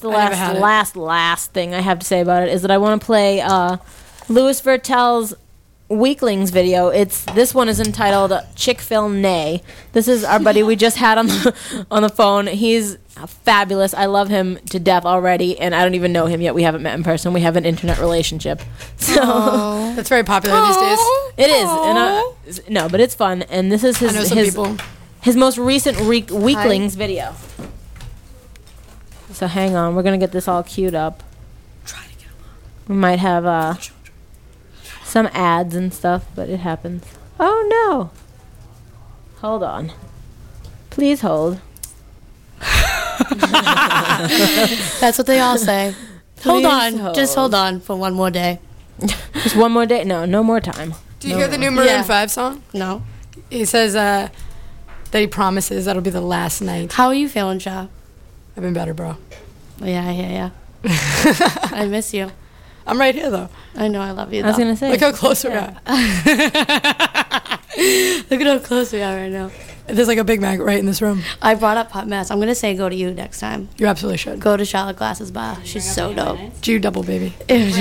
thing I have to say about it is that I want to play Louis Vertel's Weaklings video. This one is entitled Chick-fil-Nay. This is our buddy we just had on the phone. He's fabulous. I love him to death already, and I don't even know him yet. We haven't met in person. We have an internet relationship. So That's very popular these days. it is. And no, but it's fun. And this is I know some people. his most recent Weaklings video. So hang on, we're gonna get this all queued up. We might have some ads and stuff, but it happens. Oh no! Hold on. Please hold. That's what they all say. Hold Please on. hold. Just hold on for one more day. Just one more day. No more time. Do you hear the new Maroon Yeah. 5 song? No. He says that he promises that'll be the last night. How are you feeling, Sha? I've been better, bro. Yeah, I hear ya. I miss you. I'm right here, though. I know I love you. I was gonna say. Look how close we are. Look at how close we are right now. There's like a Big Mac right in this room. I brought up Hot Mess. I'm gonna say go to you next time. You absolutely should. Go to Charlotte Glass's bar. She's so dope. G double, baby.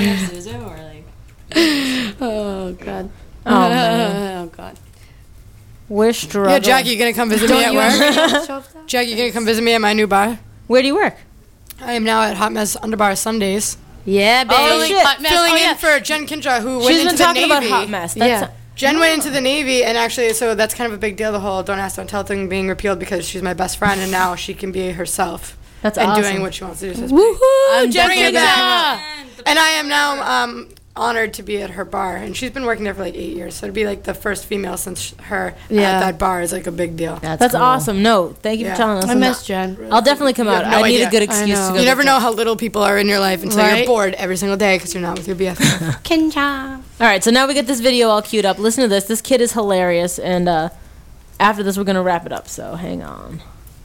Oh god. Oh, man. Oh god. We're struggling. Yeah, Jackie, you gonna come visit me at work? Jackie, you gonna come visit me at my new bar? Where do you work? I am now at Hot Mess Underbar Sundays. Yeah, baby. Oh, shit. Hot Mess. Filling Oh, yeah. in for Jen Kindra, who went She's into been the talking Navy. about Hot Mess. That's Yeah. Jen went into the Navy, and actually, so that's kind of a big deal, the whole don't ask, don't tell thing being repealed because she's my best friend, and now she can be herself. That's and awesome. doing what she wants to do. So it's Woohoo! Jen bringing it back. Kindra. And I am now honored to be at her bar, and she's been working there for like 8 years, so to be like the first female since her Yeah. at that bar is like a big deal. That's awesome. No, thank you Yeah. for telling us. I miss Jen. I'll definitely come out. have no I need idea. a good excuse I to know. go. You never know how little people are in your life until Right? you're bored every single day because you're not with your BFF. Kindra. All right, so now we get this video all queued up. Listen to this. This kid is hilarious, and after this, we're gonna wrap it up. So hang on.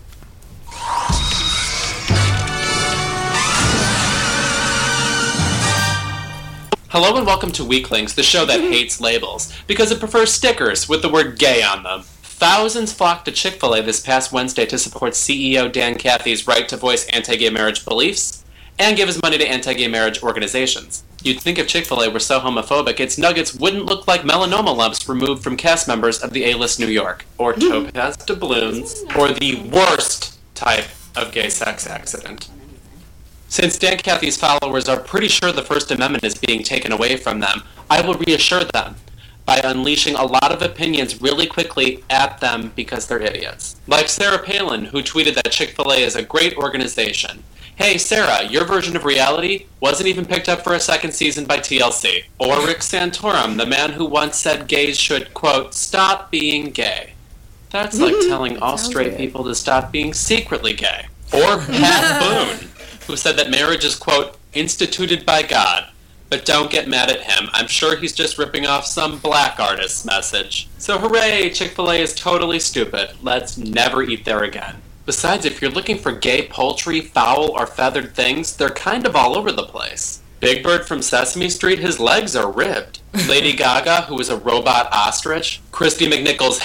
Hello and welcome to Weaklings, the show that hates labels, because it prefers stickers with the word gay on them. Thousands flocked to Chick-fil-A this past Wednesday to support CEO Dan Cathy's right to voice anti-gay marriage beliefs, and give his money to anti-gay marriage organizations. You'd think if Chick-fil-A were so homophobic, its nuggets wouldn't look like melanoma lumps removed from cast members of the A-list New York, or topaz doubloons, or the worst type of gay sex accident. Since Dan Cathy's followers are pretty sure the First Amendment is being taken away from them, I will reassure them by unleashing a lot of opinions really quickly at them because they're idiots. Like Sarah Palin, who tweeted that Chick-fil-A is a great organization. Hey Sarah, your version of reality wasn't even picked up for a second season by TLC. Or Rick Santorum, the man who once said gays should, quote, stop being gay. That's like telling all straight people to stop being secretly gay. Or Pat Boone, who said that marriage is, quote, instituted by God. But don't get mad at him. I'm sure he's just ripping off some black artist's message. So hooray, Chick-fil-A is totally stupid. Let's never eat there again. Besides, if you're looking for gay poultry, fowl, or feathered things, they're kind of all over the place. Big Bird from Sesame Street, his legs are ribbed. Lady Gaga, who is a robot ostrich. Christy McNichol's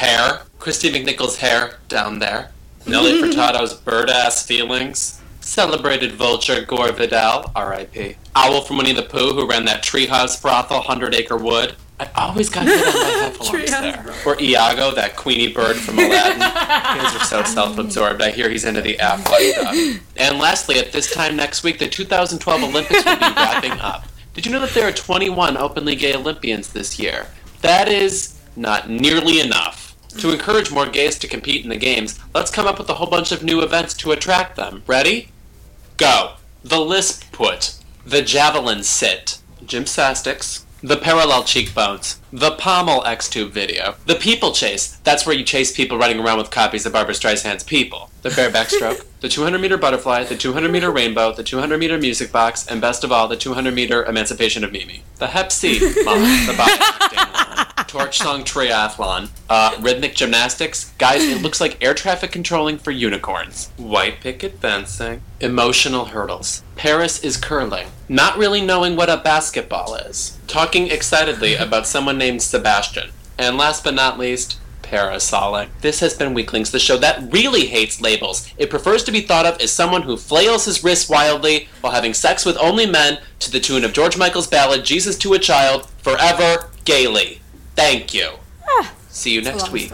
hair, down there. Nelly Furtado's bird-ass feelings. Celebrated vulture Gore Vidal, R.I.P. Owl from Winnie the Pooh, who ran that treehouse brothel, 100 Acre Wood. I always got hit on my heffalumps there. Or Iago, that Queenie bird from Aladdin. You guys are so self-absorbed. I hear he's into the Affleck stuff. And lastly, at this time next week, the 2012 Olympics will be wrapping up. Did you know that there are 21 openly gay Olympians this year? That is not nearly enough. To encourage more gays to compete in the games, let's come up with a whole bunch of new events to attract them. Ready? Go. The lisp put. The javelin sit. Gymnastics. The parallel cheekbones. The pommel X-tube video. The people chase. That's where you chase people running around with copies of Barbra Streisand's People. The bareback stroke. The 200-meter butterfly. The 200-meter rainbow. The 200-meter music box. And best of all, the 200-meter emancipation of Mimi. The Hep C. The body. Torch song triathlon. Rhythmic gymnastics. Guys, it looks like air traffic controlling for unicorns. White picket fencing. Emotional hurdles. Paris is curling. Not really knowing what a basketball is. Talking excitedly about someone named Sebastian. And last but not least, parasoling. This has been Weaklings, the show that really hates labels. It prefers to be thought of as someone who flails his wrists wildly while having sex with only men to the tune of George Michael's ballad, Jesus to a Child, forever, gaily. Thank you. See you next week.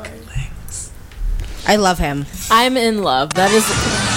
I love him. I'm in love. That is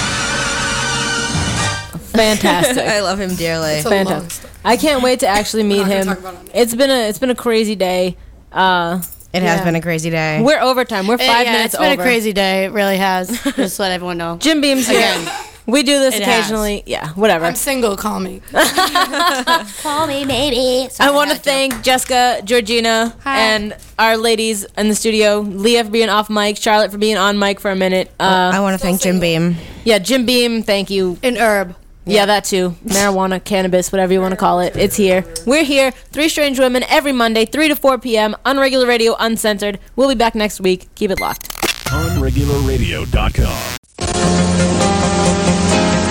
fantastic. I love him dearly. Fantastic. I can't wait to actually meet him. It's been a crazy day. It has been a crazy day. We're overtime. We're 5 minutes It's been over. a crazy day. It really has. Just let everyone know. Jim Beam's here. We do this It occasionally. Yeah, whatever. I'm single, call me. Call me, baby. I want to thank Jessica, Georgina, and our ladies in the studio. Leah for being off mic, Charlotte for being on mic for a minute. I want to thank Jim Beam. Yeah, Jim Beam, thank you. An herb. Yeah, that too. Marijuana, cannabis, whatever you want to call it. It's here. We're here. 3 Strange Women every Monday, 3 to 4 p.m. Unregular Radio, uncensored. We'll be back next week. Keep it locked. Unregularradio.com.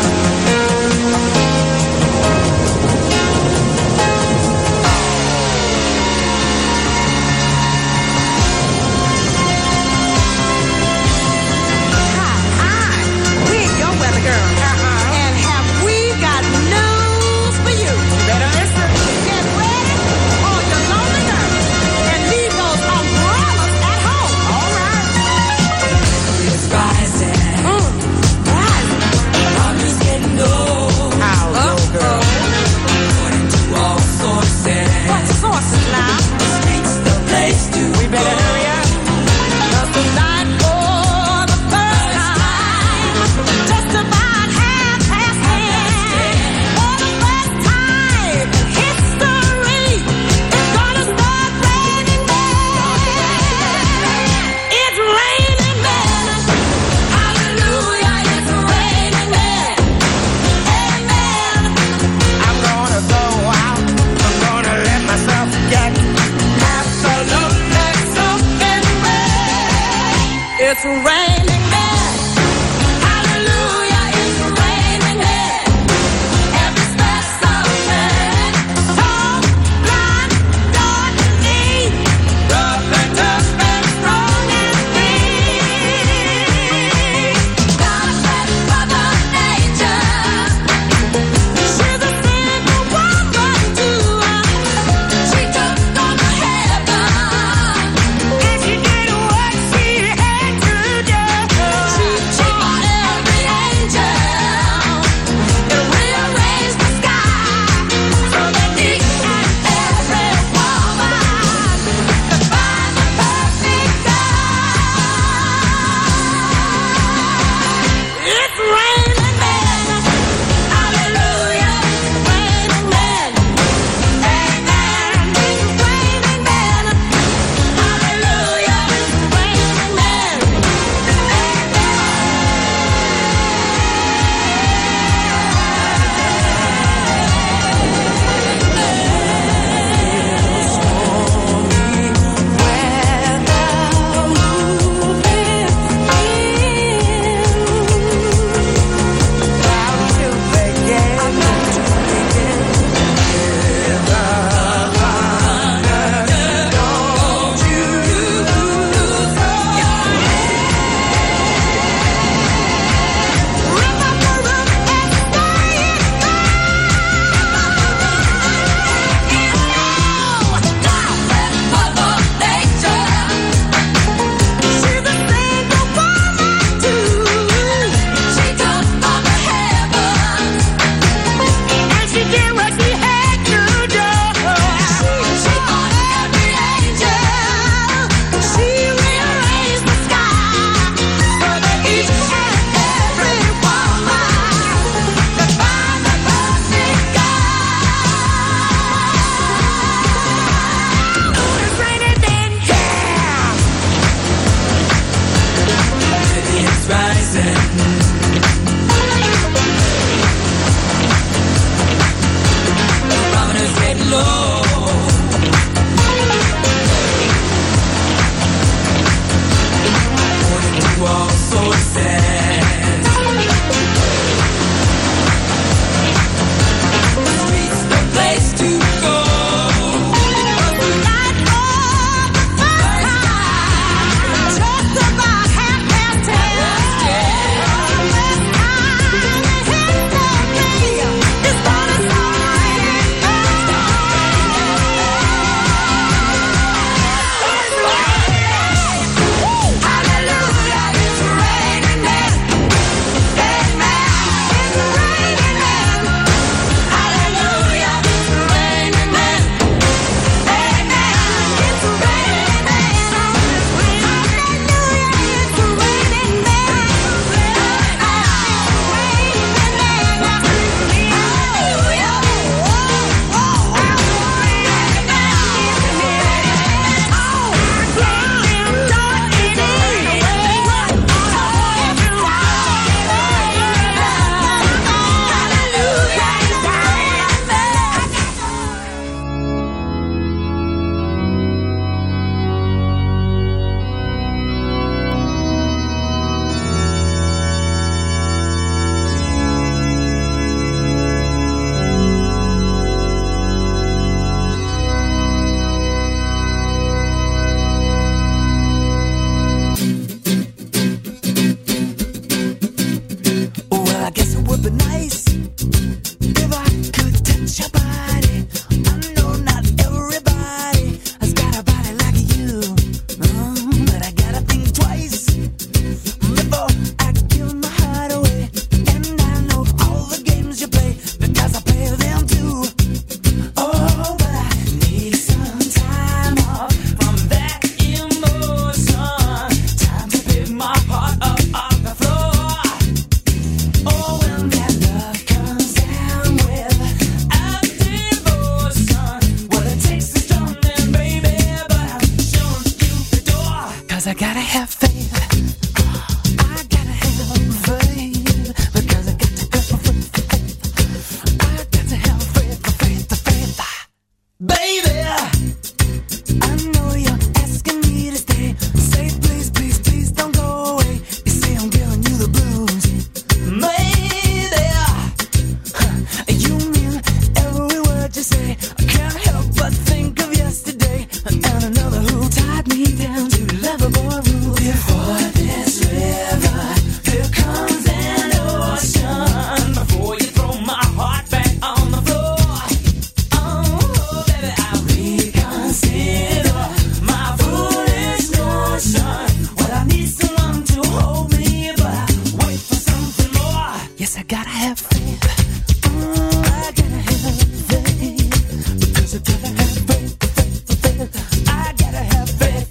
would be nice if I could touch your body. I know not everybody has got a body like you, but I gotta think twice before I give my heart away. And I know all the games you play because I play them too. Oh, but I need some time off from that emotion. Time to pick my heart up off the floor. Oh, when that love comes down with a devotion, well, it takes a strong man, baby, but I'm showing you the door. 'Cause I gotta have faith. I gotta have faith. Because I got to have faith. I got to have faith, faith. Baby, I know you're asking me to stay. Say please, please, please don't go away. You say I'm giving you the blues. Maybe you mean every word you say. I can't help but think of yesterday and another who tied me down to lovable rules. Before this river, here comes an ocean. Before you throw my heart back on the floor. Oh, baby, I reconsider my foolish notion. Well, I need someone to hold me, but I wait for something more. Yes, I gotta have faith. I gotta have faith. Because I gotta have faith. I gotta have faith.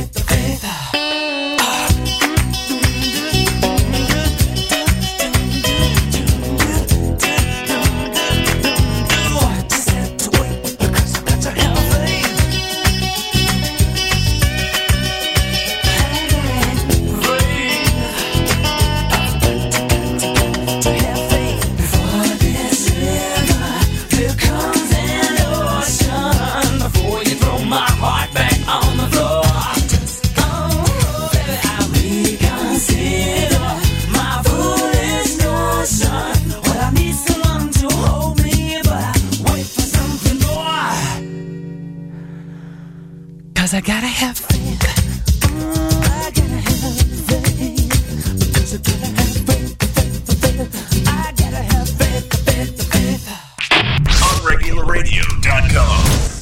Just have to wait because I got to have faith. To have faith. Before this river, here comes an ocean. Before you throw my heart back on the floor. Oh, baby, I reconsider my foolish notion. Well, I need someone to hold me, but I wait for something more. 'Cause I gotta have faith. I gotta have faith. Because I gotta have faith. I gotta have faith. OnRegularRadio.com.